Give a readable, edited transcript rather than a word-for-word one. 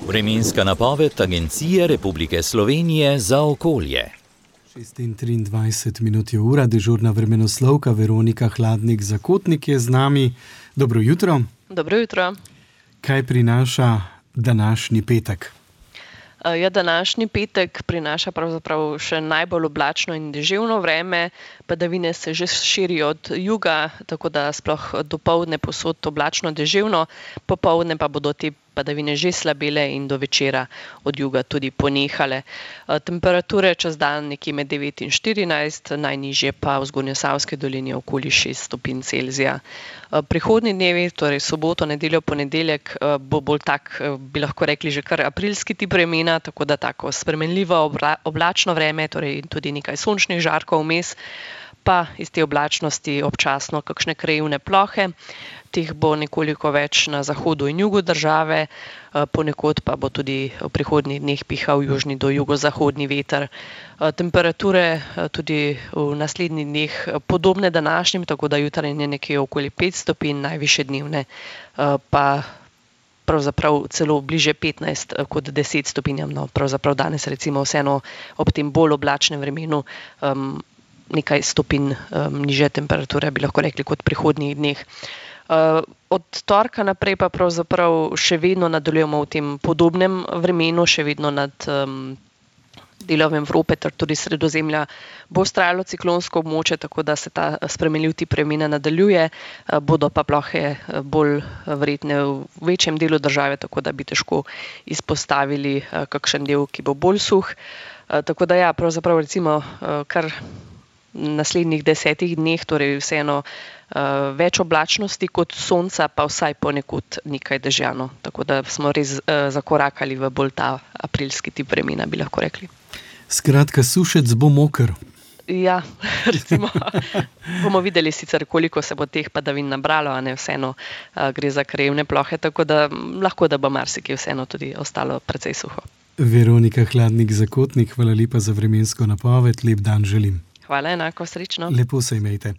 Vremenska napoved Agencije Republike Slovenije za okolje. 6:23 je ura, dežurna vremenoslovka Veronika Hladnik-Zakotnik je z nami. Dobro jutro. Dobro jutro. Kaj prinaša današnji petek? Današnji petek prinaša pravzaprav še najbolj oblačno in deževno vreme. Padavine se že širijo od juga, tako da sploh dopoldne povsod oblačno deževno, popoldne pa bodo te padavine že slabele in do večera od juga tudi ponehale. Temperature čez dan nekje med 9 in 14, najnižje pa v Zgornjesavski dolini okoli 6 stopinj Celzija. Prihodnji dnevi, torej soboto, nedeljo, ponedeljek, bo bolj tak, bi lahko rekli že kar aprilski tip vremena, tako da tako spremenljivo oblačno vreme, torej tudi nekaj sončnih žarkov vmes, pa iz te oblačnosti občasno kakšne krajevne plohe. Teh bo nekoliko več na zahodu in jugu države, ponekod pa bo tudi v prihodnjih dneh pihal južni do jugozahodni veter. Temperature tudi v naslednjih dneh podobne današnjim, tako da jutranje nekje okoli 5 stopinj, najvišje dnevne pa pravzaprav celo bliže 15 kot 10 stopinjam. No, pravzaprav danes recimo vseeno ob tem bolj oblačnem vremenu nekaj stopinj nižje temperature, bi lahko rekli, kot v prihodnjih dneh. Od torka naprej pa pravzaprav še vedno nadaljujemo v tem podobnem vremenu, še vedno nad delom Evrope ter tudi Sredozemlja bo vztrajalo ciklonsko območje, tako da se ta spremenljiv tip vremena nadaljuje, bodo pa plohe bolj verjetne v večjem delu države, tako da bi težko izpostavili kakšen del, ki bo bolj suh. Tako da ja, pravzaprav recimo kar naslednjih 10 dneh, torej vseeno več oblačnosti kot sonca, pa vsaj ponekod nekaj dežjano. Tako da smo res zakorakali v bolj ta aprilski tip vremena, bi lahko rekli. Skratka, sušec bo moker. Ja, recimo, bomo videli sicer, koliko se bo teh padavin nabralo, a ne, vseeno gre za krajevne plohe, tako da lahko, da bo marsikje vseeno tudi ostalo precej suho. Veronika Hladnik-Zakotnik, hvala lepa za vremensko napoved, lep dan želim. Hvala, enako, srečno. Lepo se imejte.